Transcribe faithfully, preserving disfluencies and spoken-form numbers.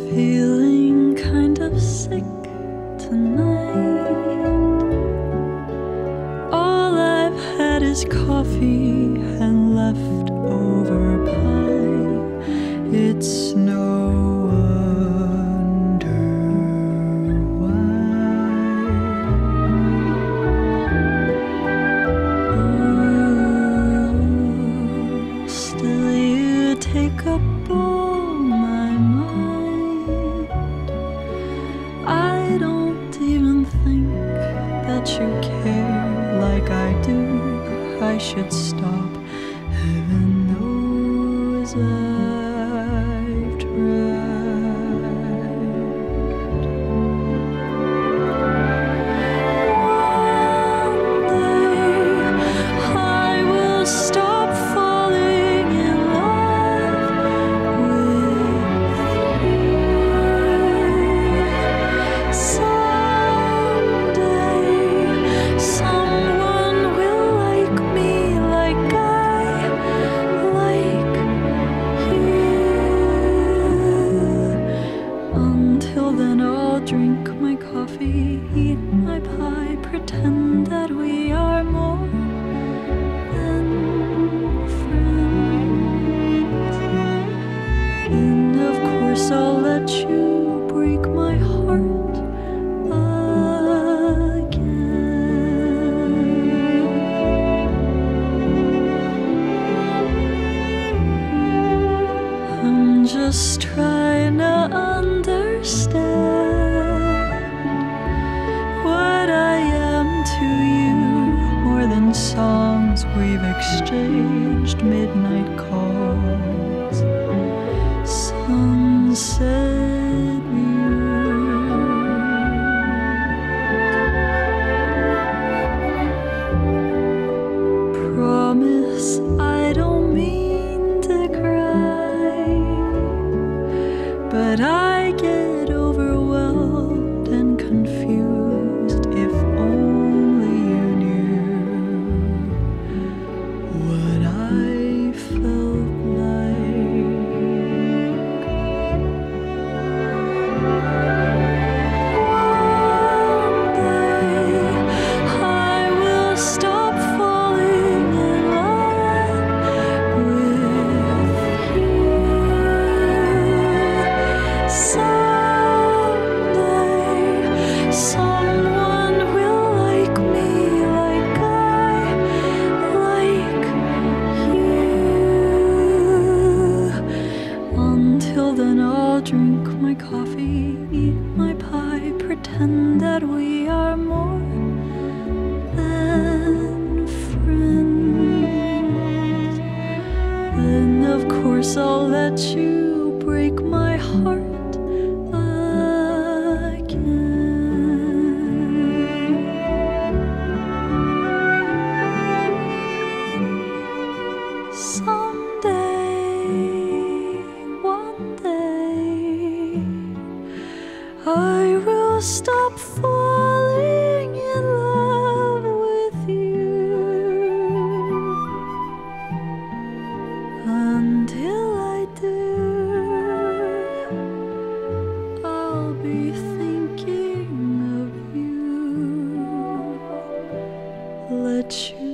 Feeling kind of sick tonight. All I've had is coffee and leftover pie. It's no wonder why. Ooh, still you take up all my mind. I don't even think that you care like I do. I should stop. Heaven knows I've tried. One day I will stop falling in love with you. Someday someone will like me like I like you. Until then I'll drink my coffee, eat my pie, pretend that we are more than friends. And of course I'll let you break my heart again. I'm just trying to understand what I am to you, more than songs we've exchanged, midnight calls, sunset views. Promise I don't mean to cry, but I get overwhelmed and confused. If only you knew what I felt like. One day I will stop falling in love with you. Someday someone will like me like I like you. Until then I'll drink my coffee, eat my pie, pretend that we are more than friends. Then of course I'll let you break my heart again. Someday, one day, I will stop falling in love with you. Until I do, I'll be thinking of you. Let you